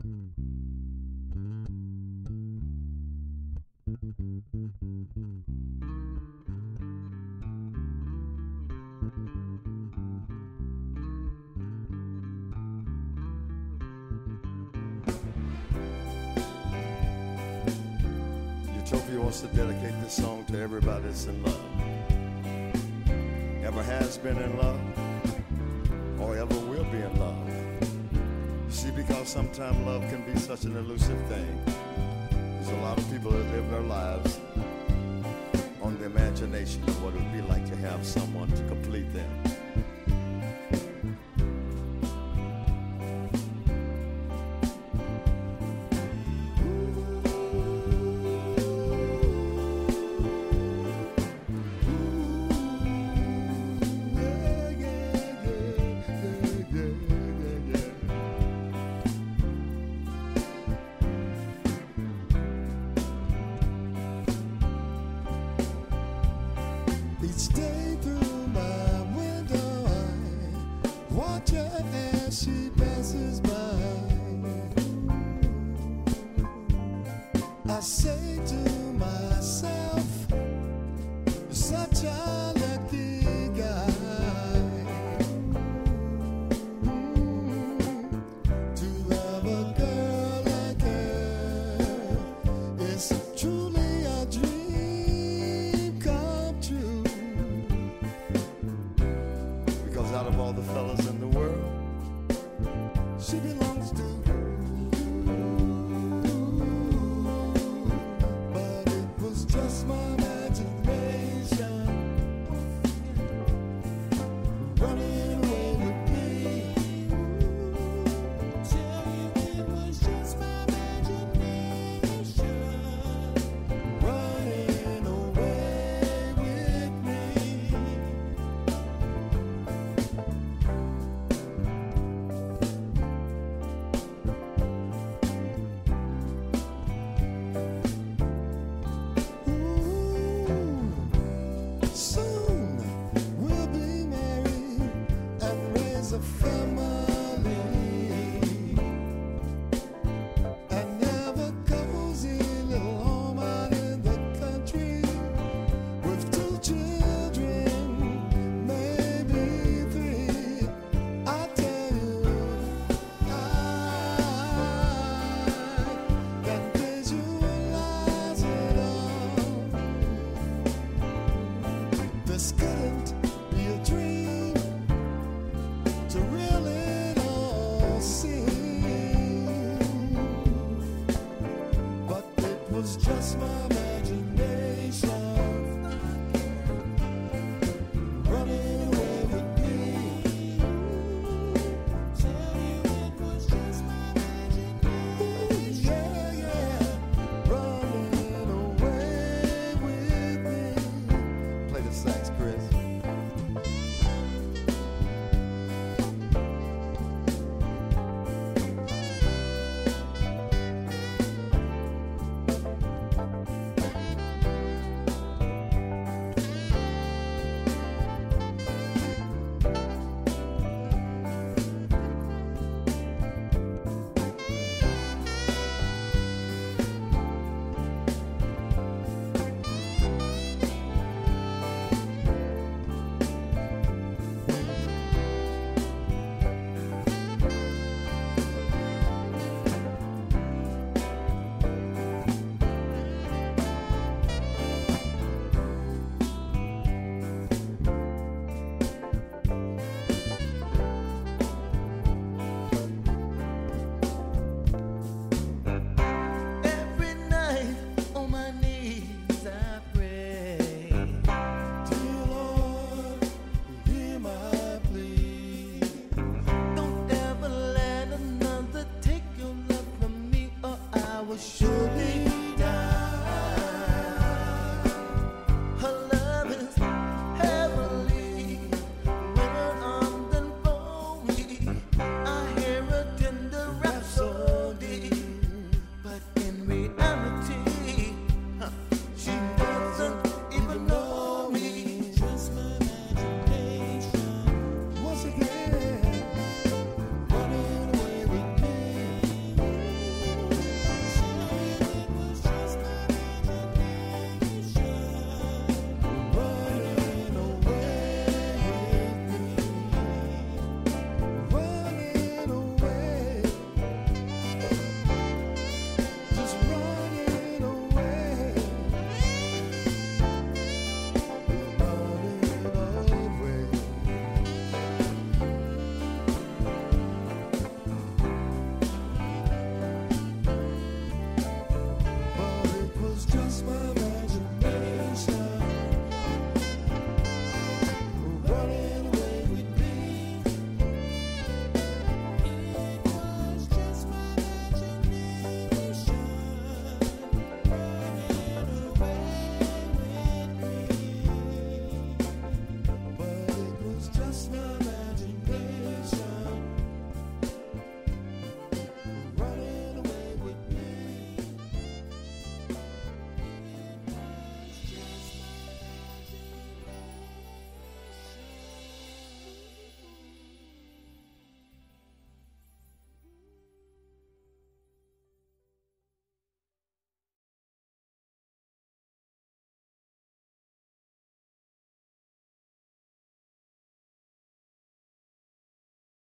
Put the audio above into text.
Utopia wants to dedicate this song to everybody that's in love. Ever has been in love, or ever will be in love. You see, because sometimes love can be such an elusive thing. There's a lot of people that live their lives on the imagination of what it would be like to have someone to complete them. Each day through my window I watch her as she passes by. I say to myself, you're such a lucky guy. To have a girl like her is truly a dream come true. Because out of all the fellas in the world, She belongs to you. But it was just my imagination running